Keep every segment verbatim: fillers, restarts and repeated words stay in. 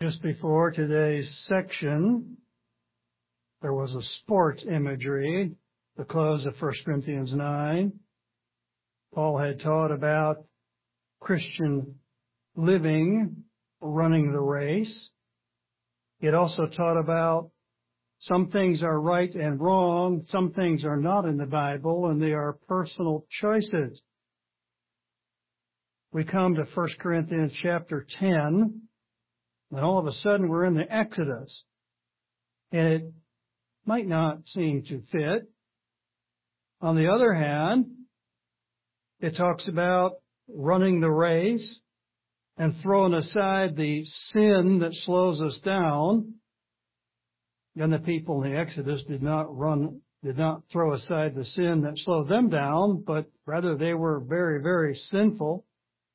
Just before today's section, there was a sports imagery, the close of First Corinthians nine. Paul had taught about Christian living, running the race. He had also taught about some things are right and wrong, some things are not in the Bible, and they are personal choices. We come to First Corinthians chapter ten, and all of a sudden we're in the Exodus. And it might not seem to fit. On the other hand, it talks about running the race and throwing aside the sin that slows us down. And the people in the Exodus did not run, did not throw aside the sin that slowed them down, but rather they were very, very sinful.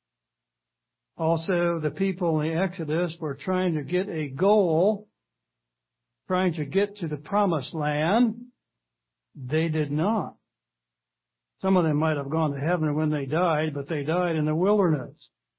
Also, the people in the Exodus were trying to get a goal, trying to get to the promised land. They did not. Some of them might have gone to heaven when they died, but they died in the wilderness.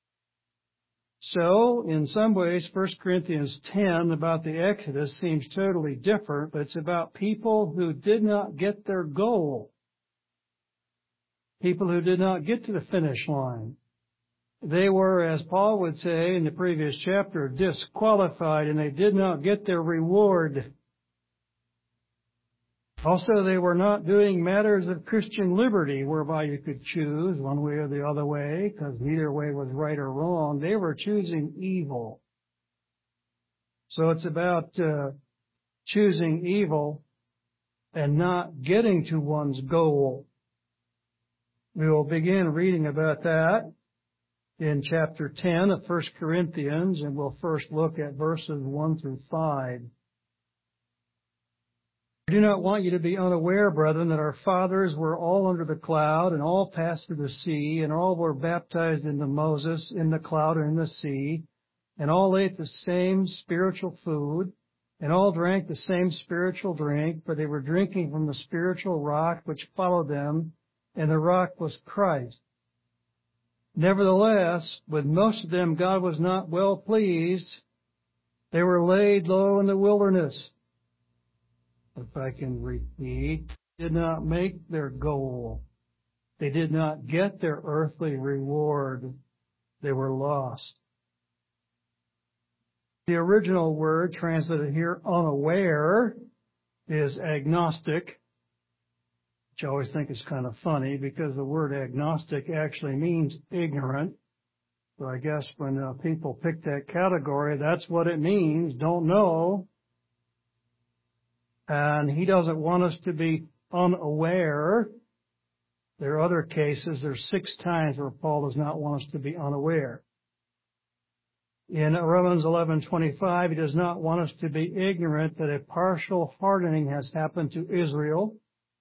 So, in some ways, First Corinthians ten about the Exodus seems totally different, but it's about people who did not get their goal. People who did not get to the finish line. They were, as Paul would say in the previous chapter, disqualified, and they did not get their reward. Also, they were not doing matters of Christian liberty, whereby you could choose one way or the other way, because neither way was right or wrong. They were choosing evil. So it's about uh, choosing evil and not getting to one's goal. We will begin reading about that in chapter ten of First Corinthians, and we'll first look at verses one through five. I do not want you to be unaware, brethren, that our fathers were all under the cloud, and all passed through the sea, and all were baptized into Moses in the cloud and in the sea, and all ate the same spiritual food, and all drank the same spiritual drink, for they were drinking from the spiritual rock which followed them, and the rock was Christ. Nevertheless, with most of them God was not well pleased. They were laid low in the wilderness. If I can repeat, did not make their goal. They did not get their earthly reward. They were lost. The original word translated here, unaware, is agnostic. Which I always think is kind of funny because the word agnostic actually means ignorant. So I guess when uh, people pick that category, that's what it means, don't know. And he doesn't want us to be unaware. There are other cases, there's six times where Paul does not want us to be unaware. In Romans eleven twenty-five, he does not want us to be ignorant that a partial hardening has happened to Israel.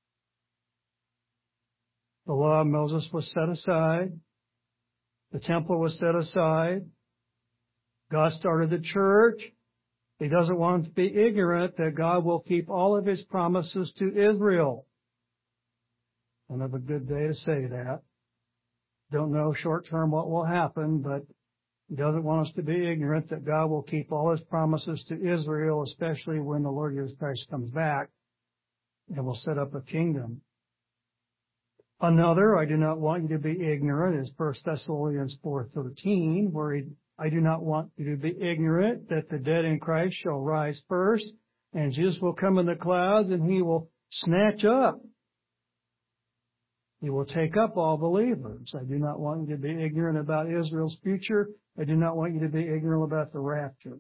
The law of Moses was set aside. The temple was set aside. God started the church. He doesn't want us to be ignorant that God will keep all of His promises to Israel. And have a good day to say that. Don't know short term what will happen, but He doesn't want us to be ignorant that God will keep all His promises to Israel, especially when the Lord Jesus Christ comes back and will set up a kingdom. Another, I do not want you to be ignorant, is First Thessalonians four thirteen, where he, I do not want you to be ignorant that the dead in Christ shall rise first, and Jesus will come in the clouds, and He will snatch up. He will take up all believers. I do not want you to be ignorant about Israel's future. I do not want you to be ignorant about the rapture.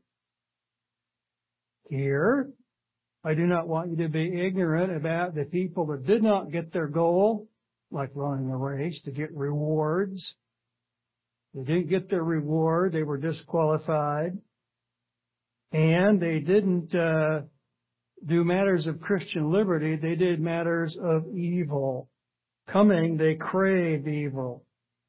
Here, I do not want you to be ignorant about the people that did not get their goal, like running a race, to get rewards. They didn't get their reward. They were disqualified. And they didn't uh, do matters of Christian liberty. They did matters of evil. Coming, they craved evil.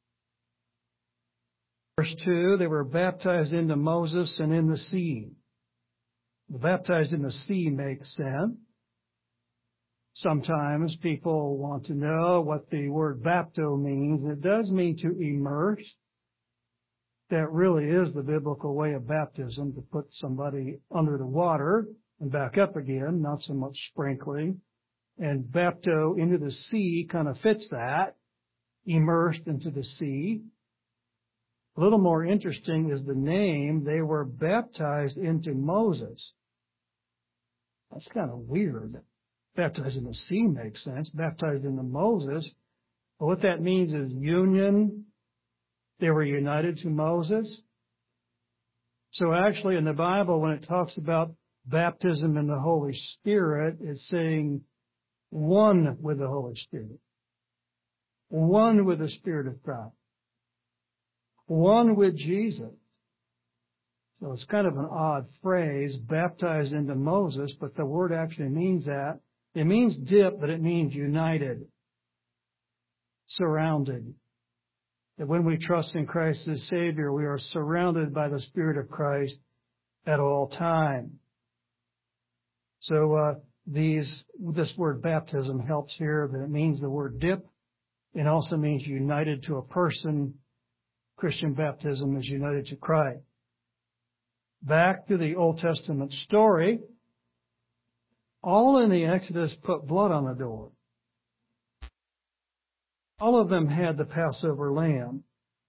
Verse two, they were baptized into Moses and in the sea. The baptized in the sea makes sense. Sometimes people want to know what the word bapto means. It does mean to immerse. that really is the biblical way of baptism, to put somebody under the water and back up again, not so much sprinkling. And bapto into the sea kind of fits that, immersed into the sea. A little more interesting is the name. They were baptized into Moses. That's kind of weird. Baptized in the sea makes sense. Baptized into Moses. But what that means is union. They were united to Moses. So actually in the Bible, when it talks about baptism in the Holy Spirit, it's saying one with the Holy Spirit. One with the Spirit of God. One with Jesus. So it's kind of an odd phrase, baptized into Moses, but the word actually means that. It means dip, but it means united, surrounded. That when we trust in Christ as Savior, we are surrounded by the Spirit of Christ at all time. So uh, these, this word baptism helps here, that it means the word dip. It also means united to a person. Christian baptism is united to Christ. Back to the Old Testament story. All in the Exodus put blood on the door. All of them had the Passover lamb.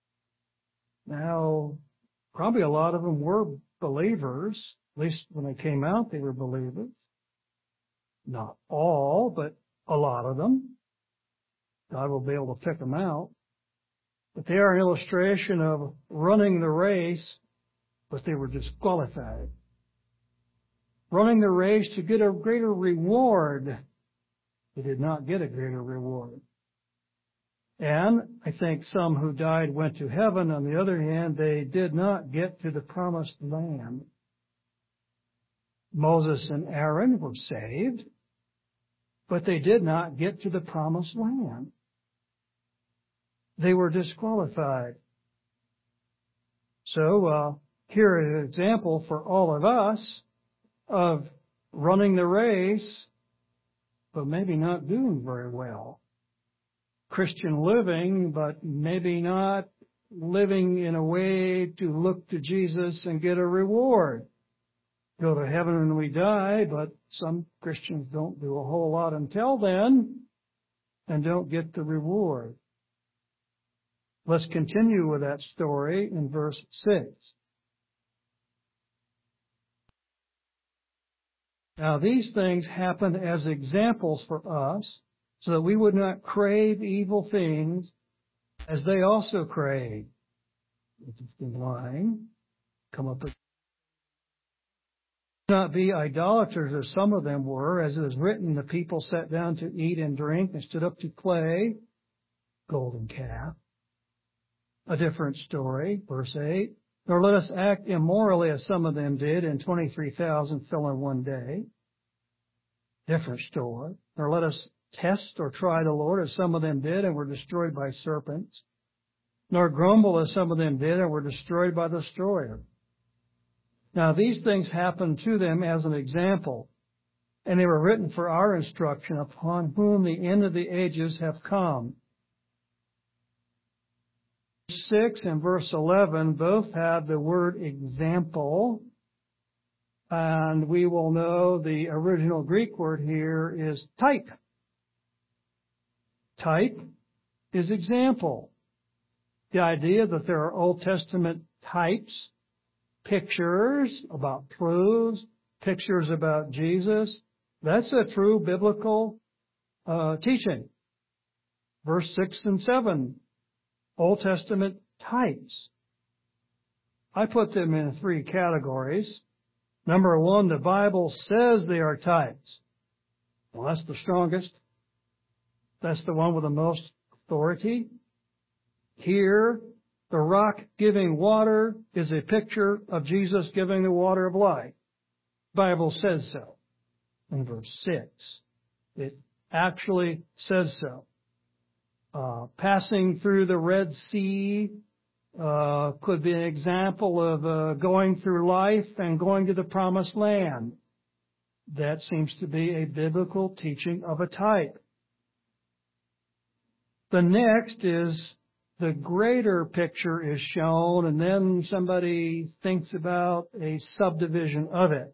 Now, probably a lot of them were believers. At least when they came out, they were believers. Not all, but a lot of them. God will be able to pick them out. But they are an illustration of running the race, but they were disqualified. Running the race to get a greater reward. They did not get a greater reward. And I think some who died went to heaven. On the other hand, they did not get to the promised land. Moses and Aaron were saved, but they did not get to the promised land. They were disqualified. So uh, here is an example for all of us of running the race, but maybe not doing very well. Christian living, but maybe not living in a way to look to Jesus and get a reward. Go to heaven when we die, but some Christians don't do a whole lot until then and don't get the reward. Let's continue with that story in verse six. Now these things happened as examples for us, so that we would not crave evil things as they also crave. Interesting line. Come up with. Do not be idolaters as some of them were, as it is written, the people sat down to eat and drink and stood up to play. Golden calf. A different story, verse eight. Nor let us act immorally as some of them did, and twenty-three thousand fell in one day. Different story. Nor let us test or try the Lord as some of them did and were destroyed by serpents. Nor grumble as some of them did and were destroyed by the destroyer. Now these things happened to them as an example, and they were written for our instruction, upon whom the end of the ages have come. six and verse eleven both have the word example, and we will know the original Greek word here is type. Type is example. The idea that there are Old Testament types, pictures about truths, pictures about Jesus, that's a true biblical uh, teaching. Verse six and seven, Old Testament types. I put them in three categories. Number one, the Bible says they are types. Well, that's the strongest. That's the one with the most authority. Here, the rock giving water is a picture of Jesus giving the water of life. The Bible says so. In verse six, it actually says so. Uh, passing through the Red Sea uh, could be an example of uh, going through life and going to the promised land. That seems to be a biblical teaching of a type. The next is the greater picture is shown, and then somebody thinks about a subdivision of it.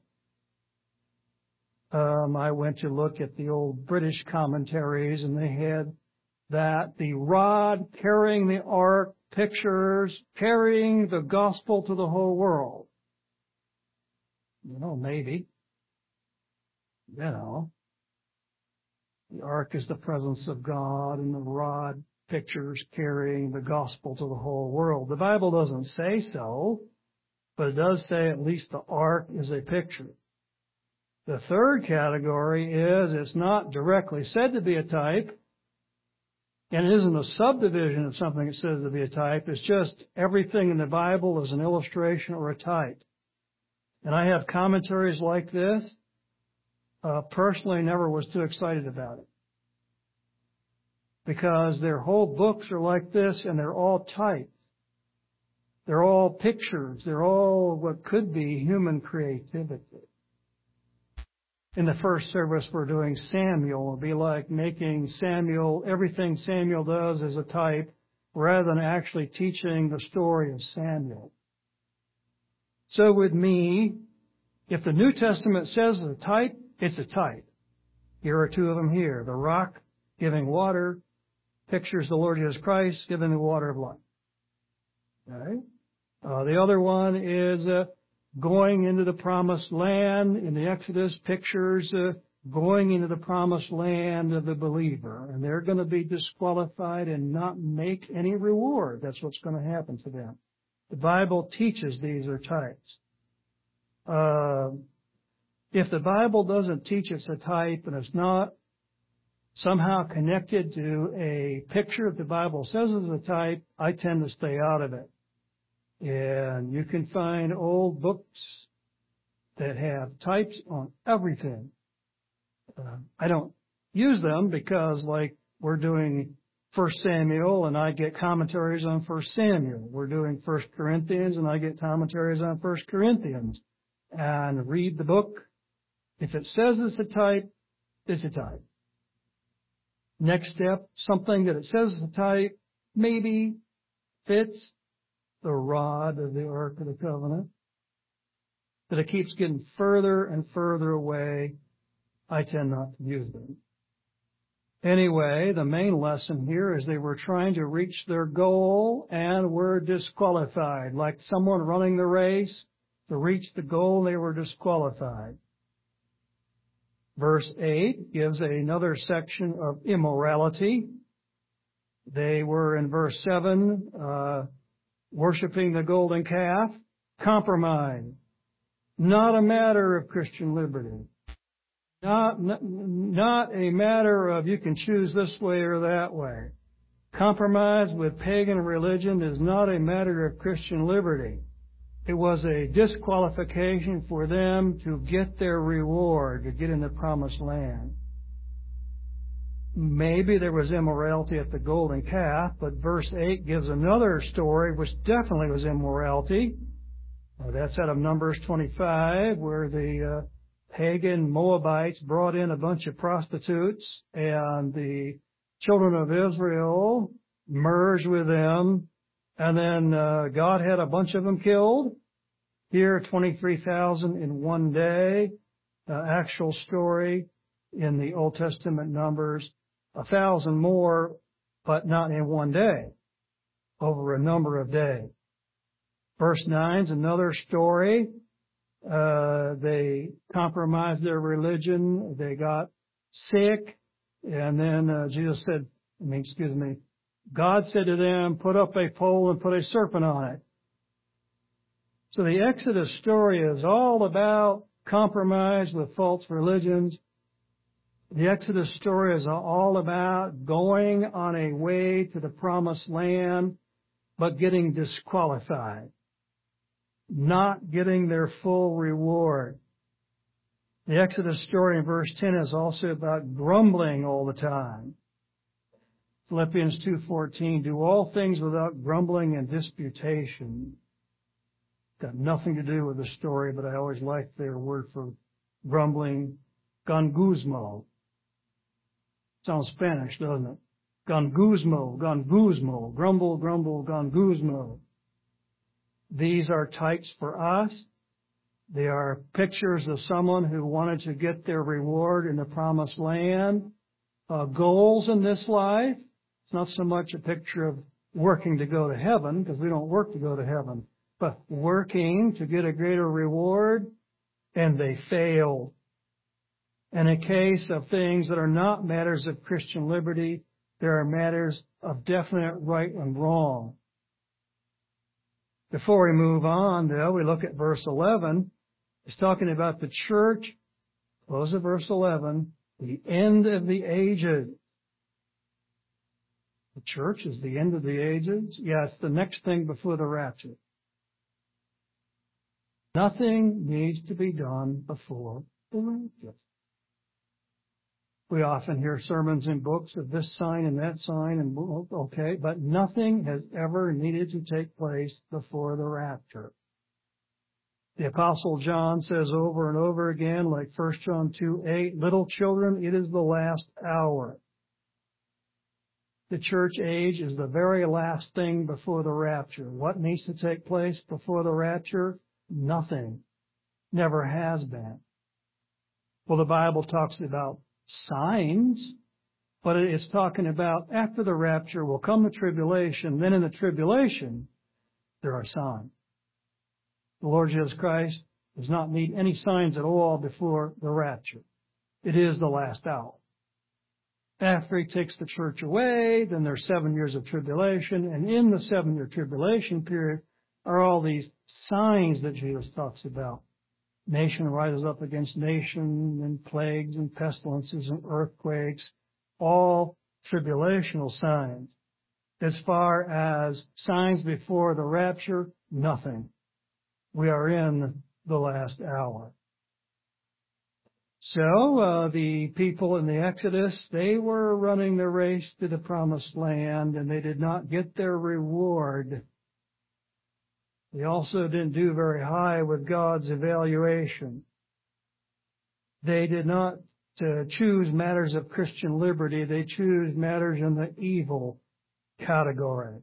Um, I went to look at the old British commentaries, and they had that the rod carrying the ark pictures carrying the gospel to the whole world. You know, maybe. You know, the ark is the presence of God, and the rod pictures carrying the gospel to the whole world. The Bible doesn't say so, but it does say at least the ark is a picture. The third category is it's not directly said to be a type, and it isn't a subdivision of something that says to be a type. It's just everything in the Bible is an illustration or a type. And I have commentaries like this. Uh, personally, never was too excited about it, because their whole books are like this, and they're all types. They're all pictures. They're all what could be human creativity. In the first service, we're doing Samuel. It'll be like making Samuel, everything Samuel does is a type, rather than actually teaching the story of Samuel. So with me, if the New Testament says it's a type, it's a type. Here are two of them here. The rock giving water pictures the Lord Jesus Christ giving the water of life. Okay? Uh, the other one is uh, going into the promised land in the Exodus pictures uh, going into the promised land of the believer. And they're going to be disqualified and not make any reward. That's what's going to happen to them. The Bible teaches these are types. Uh, if the Bible doesn't teach it's a type and it's not somehow connected to a picture that the Bible says is a type, I tend to stay out of it. And you can find old books that have types on everything. Uh, I don't use them because, like, we're doing First Samuel and I get commentaries on First Samuel. We're doing First Corinthians and I get commentaries on First Corinthians. And read the book. If it says it's a type, it's a type. Next step, something that it says is a type maybe fits the rod of the Ark of the Covenant, but it keeps getting further and further away. I tend not to use them. Anyway, the main lesson here is they were trying to reach their goal and were disqualified. Like someone running the race, to reach the goal, they were disqualified. Verse eight gives another section of immorality. They were in verse seven, uh, worshiping the golden calf, compromise. Not a matter of Christian liberty. Not, not, not a matter of you can choose this way or that way. Compromise with pagan religion is not a matter of Christian liberty. It was a disqualification for them to get their reward, to get in the promised land. Maybe there was immorality at the golden calf, but verse eight gives another story which definitely was immorality. Uh, that's out of Numbers twenty-five, where the uh, pagan Moabites brought in a bunch of prostitutes, and the children of Israel merged with them, and then uh, God had a bunch of them killed. Here, twenty-three thousand in one day. Uh, actual story in the Old Testament Numbers, a thousand more, but not in one day, over a number of days. Verse nine is another story. Uh, they compromised their religion. They got sick. And then uh, Jesus said, I mean, excuse me, God said to them, put up a pole and put a serpent on it. So the Exodus story is all about compromise with false religions. The Exodus story is all about going on a way to the promised land, but getting disqualified, not getting their full reward. The Exodus story in verse ten is also about grumbling all the time. Philippians two fourteen, do all things without grumbling and disputation. Got nothing to do with the story, but I always liked their word for grumbling, gangusmo. Sounds Spanish, doesn't it? Gonguzmo, gonguzmo, grumble, grumble, gonguzmo. These are types for us. They are pictures of someone who wanted to get their reward in the promised land. Uh, goals in this life. It's not so much a picture of working to go to heaven, because we don't work to go to heaven, but working to get a greater reward, and they failed. In a case of things that are not matters of Christian liberty, there are matters of definite right and wrong. Before we move on, though, we look at verse eleven. It's talking about the church. Close of verse eleven. The end of the ages. The church is the end of the ages. Yeah, it's the next thing before the rapture. Nothing needs to be done before the rapture. We often hear sermons in books of this sign and that sign, and okay, but nothing has ever needed to take place before the rapture. The Apostle John says over and over again, like First John two eight, little children, it is the last hour. The church age is the very last thing before the rapture. What needs to take place before the rapture? Nothing. Never has been. Well, the Bible talks about signs, but it's talking about after the rapture will come the tribulation. Then in the tribulation, there are signs. The Lord Jesus Christ does not need any signs at all before the rapture. It is the last hour. After He takes the church away, then there's seven years of tribulation, and in the seven-year tribulation period are all these signs that Jesus talks about. Nation rises up against nation, and plagues and pestilences and earthquakes, all tribulational signs. As far as signs before the rapture, nothing. We are in the last hour. So, uh, the people in the Exodus, they were running the race to the promised land, and they did not get their reward. They also didn't do very high with God's evaluation. They did not uh, choose matters of Christian liberty. They choose matters in the evil category.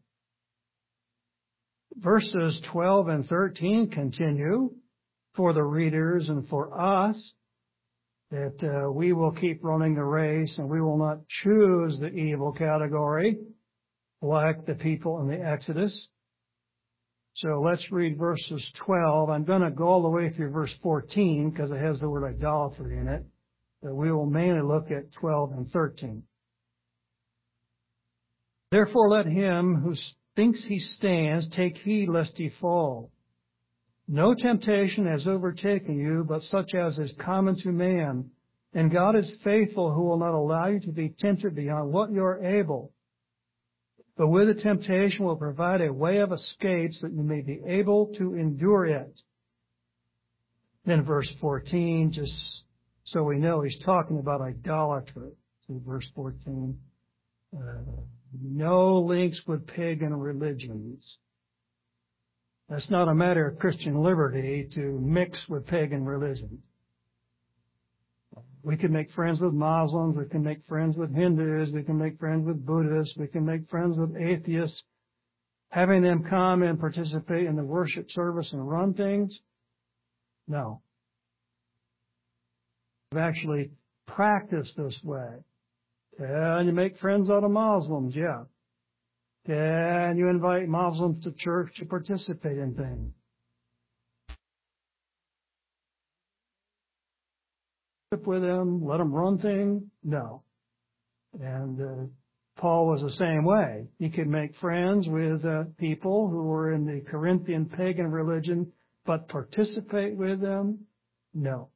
Verses twelve and thirteen continue for the readers and for us that uh, we will keep running the race and we will not choose the evil category like the people in the Exodus. So let's read verses twelve. I'm going to go all the way through verse fourteen because it has the word idolatry in it. But we will mainly look at twelve and thirteen. Therefore let him who thinks he stands take heed lest he fall. No temptation has overtaken you, but such as is common to man. And God is faithful, who will not allow you to be tempted beyond what you are able. But with the temptation will provide a way of escape so that you may be able to endure it. Then verse fourteen, just so we know, he's talking about idolatry. See verse fourteen. Uh, no links with pagan religions. That's not a matter of Christian liberty to mix with pagan religions. We can make friends with Muslims, we can make friends with Hindus, we can make friends with Buddhists, we can make friends with atheists. Having them come and participate in the worship service and run things? No. We've actually practiced this way. Can you make friends out of Muslims? Yeah. Can you invite Muslims to church to participate in things? With them, let them run things? No. And uh, Paul was the same way. He could make friends with uh, people who were in the Corinthian pagan religion, but participate with them? No.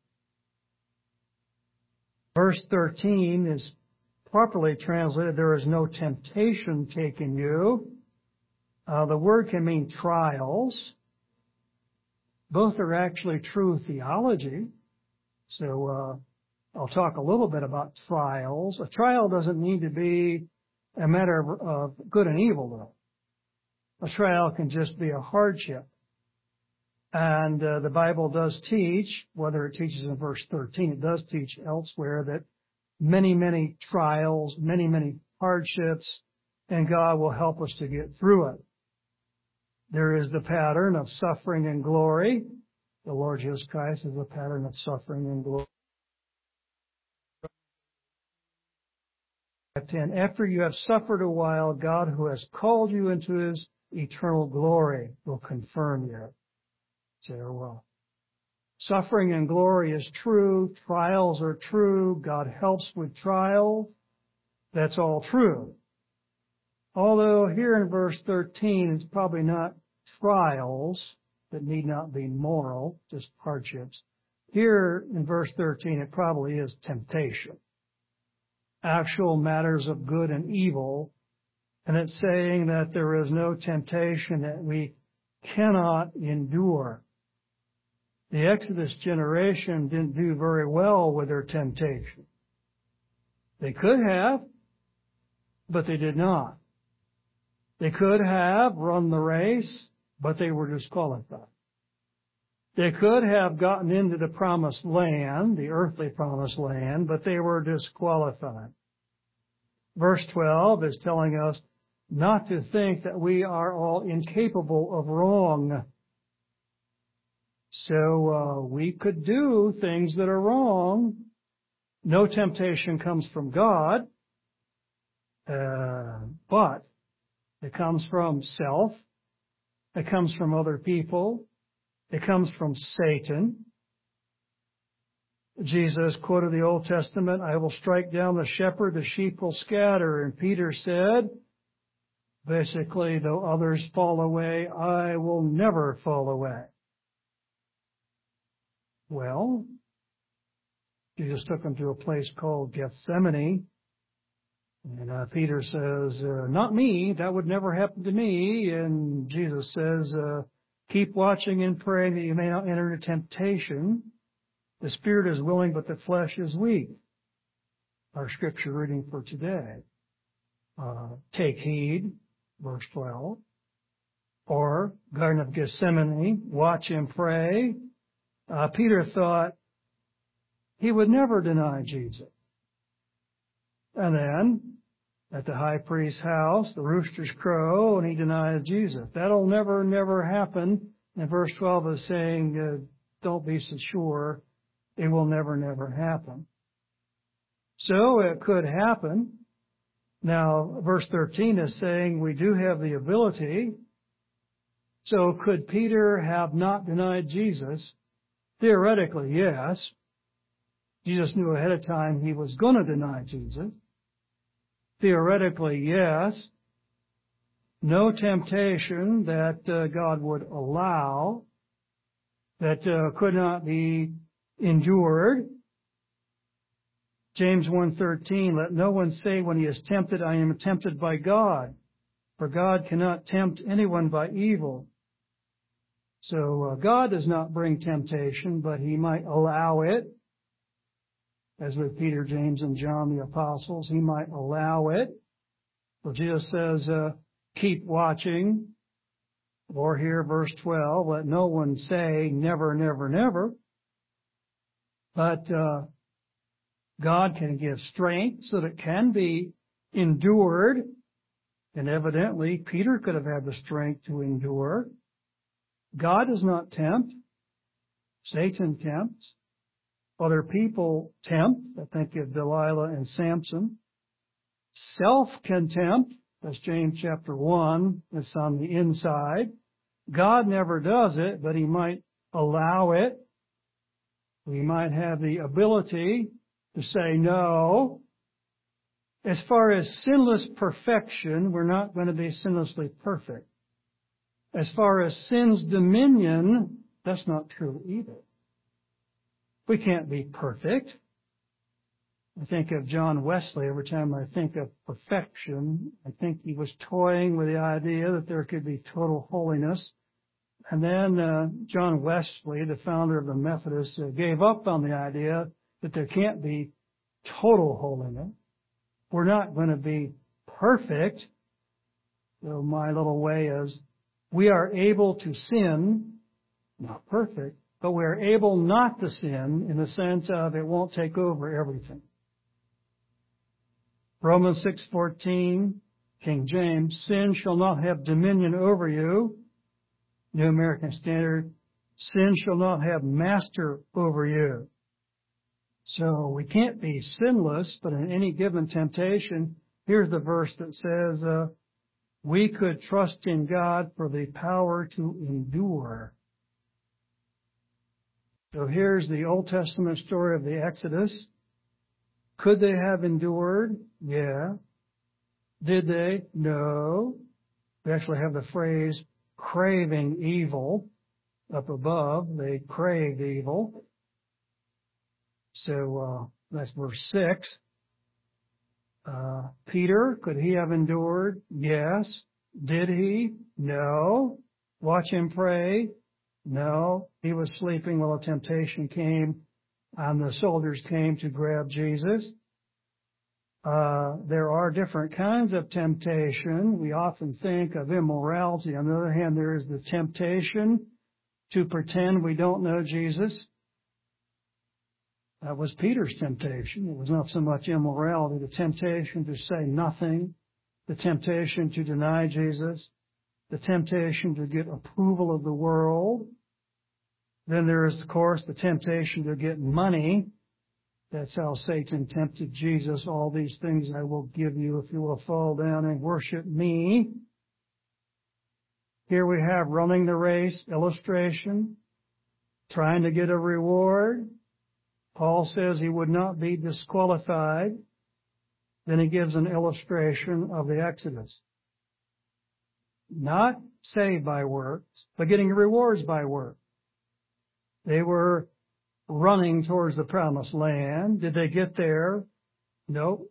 Verse thirteen is properly translated, there is no temptation taken you. Uh, the word can mean trials. Both are actually true theology. So uh, I'll talk a little bit about trials. A trial doesn't need to be a matter of, of good and evil, though. A trial can just be a hardship. And uh, the Bible does teach, whether it teaches in verse thirteen, it does teach elsewhere that many, many trials, many, many hardships and God will help us to get through it. There is the pattern of suffering and glory. The Lord Jesus Christ is a pattern of suffering and glory. ten. After you have suffered a while, God, who has called you into His eternal glory, will confirm you. Say, well, suffering and glory is true. Trials are true. God helps with trials. That's all true. Although here in verse thirteen, it's probably not trials that need not be moral, just hardships. Here in verse thirteen, it probably is temptation. Actual matters of good and evil. And it's saying that there is no temptation that we cannot endure. The Exodus generation didn't do very well with their temptation. They could have, but they did not. They could have run the race, but they were disqualified. They could have gotten into the promised land, the earthly promised land, but they were disqualified. Verse twelve is telling us not to think that we are all incapable of wrong. So uh, we could do things that are wrong. No temptation comes from God, uh, but it comes from self. It comes from other people. It comes from Satan. Jesus quoted the Old Testament, I will strike down the shepherd, the sheep will scatter. And Peter said, basically, though others fall away, I will never fall away. Well, Jesus took him to a place called Gethsemane. And uh, Peter says, uh, not me, that would never happen to me. And Jesus says, uh, keep watching and praying that you may not enter into temptation. The spirit is willing, but the flesh is weak. Our scripture reading for today. Uh, take heed, verse twelve. Or, Garden of Gethsemane, watch and pray. Uh, Peter thought he would never deny Jesus. And then, at the high priest's house, the roosters crow, and he denies Jesus. That'll never, never happen. And verse twelve is saying, uh, don't be so sure. It will never, never happen. So it could happen. Now, verse thirteen is saying we do have the ability. So could Peter have not denied Jesus? Theoretically, yes. Jesus knew ahead of time he was going to deny Jesus. Theoretically, yes. No temptation that uh, God would allow that uh, could not be endured. James one thirteen, let no one say when he is tempted, I am tempted by God. For God cannot tempt anyone by evil. So uh, God does not bring temptation, but He might allow it. As with Peter, James, and John the apostles, He might allow it. So Jesus says, uh, keep watching. Or here, verse twelve, let no one say never, never, never. But uh, God can give strength so that it can be endured. And evidently, Peter could have had the strength to endure. God does not tempt. Satan tempts. Other people tempt. I think of Delilah and Samson. Self can tempt. That's James chapter one. It's on the inside. God never does it, but He might allow it. We might have the ability to say no. As far as sinless perfection, we're not going to be sinlessly perfect. As far as sin's dominion, that's not true either. We can't be perfect. I think of John Wesley. Every time I think of perfection, I think he was toying with the idea that there could be total holiness. And then uh, John Wesley, the founder of the Methodists, uh, gave up on the idea that there can't be total holiness. We're not going to be perfect. So my little way is, we are able to sin, not perfect, but we are able not to sin in the sense of it won't take over everything. Romans six fourteen, King James, sin shall not have dominion over you. New American Standard, sin shall not have master over you. So we can't be sinless, but in any given temptation, here's the verse that says, uh, we could trust in God for the power to endure. So here's the Old Testament story of the Exodus. Could they have endured? Yeah. Did they? No. We actually have the phrase craving evil up above. They craved evil. So uh, that's verse six. Uh, Peter, could he have endured? Yes. Did he? No. Watch him pray? No. He was sleeping while a temptation came and the soldiers came to grab Jesus. Uh, there are different kinds of temptation. We often think of immorality. On the other hand, there is the temptation to pretend we don't know Jesus. That was Peter's temptation. It was not so much immorality, the temptation to say nothing, the temptation to deny Jesus, the temptation to get approval of the world. Then there is, of course, the temptation to get money. That's how Satan tempted Jesus. All these things I will give you if you will fall down and worship me. Here we have running the race illustration, trying to get a reward. Paul says he would not be disqualified. Then he gives an illustration of the Exodus. Not saved by works, but getting rewards by works. They were running towards the promised land. Did they get there? Nope.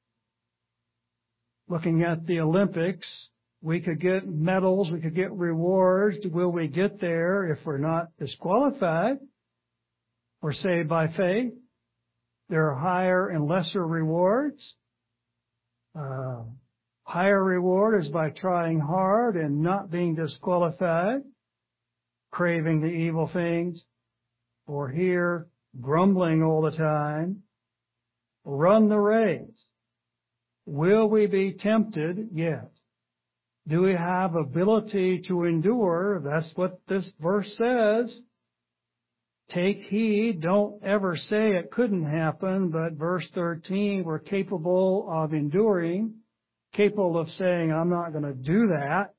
Looking at the Olympics, we could get medals, we could get rewards. Will we get there if we're not disqualified? We're saved by faith. There are higher and lesser rewards. Uh, higher reward is by trying hard and not being disqualified, craving the evil things, or here, grumbling all the time. Run the race. Will we be tempted? Yes. Do we have ability to endure? That's what this verse says. Take heed. Don't ever say it couldn't happen, but verse thirteen, we're capable of enduring, capable of saying, I'm not going to do that.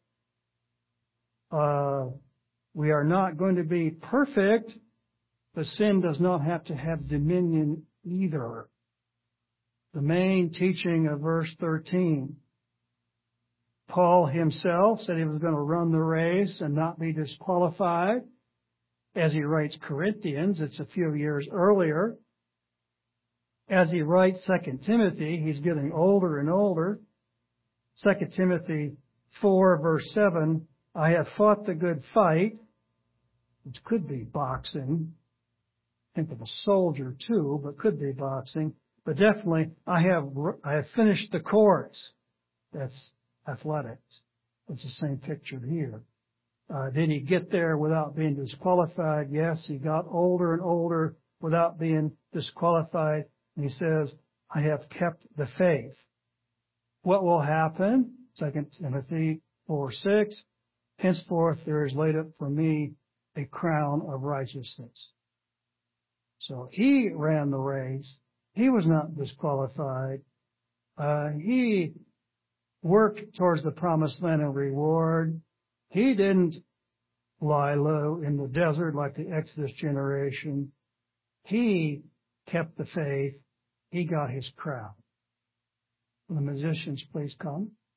Uh, we are not going to be perfect, but sin does not have to have dominion either. The main teaching of verse thirteen. Paul himself said he was going to run the race and not be disqualified. As he writes Corinthians, it's a few years earlier. As he writes Second Timothy, he's getting older and older. Second Timothy four, verse seven, I have fought the good fight, which could be boxing. Think of a soldier too, but could be boxing. But definitely, I have I have finished the course. That's athletics. It's the same picture here. Uh, did he get there without being disqualified? Yes, he got older and older without being disqualified. And he says, I have kept the faith. What will happen? Second Timothy four six, henceforth there is laid up for me a crown of righteousness. So he ran the race. He was not disqualified. Uh, he worked towards the promised land and reward. He didn't lie low in the desert like the Exodus generation. He kept the faith. He got his crown. Will the musicians please come?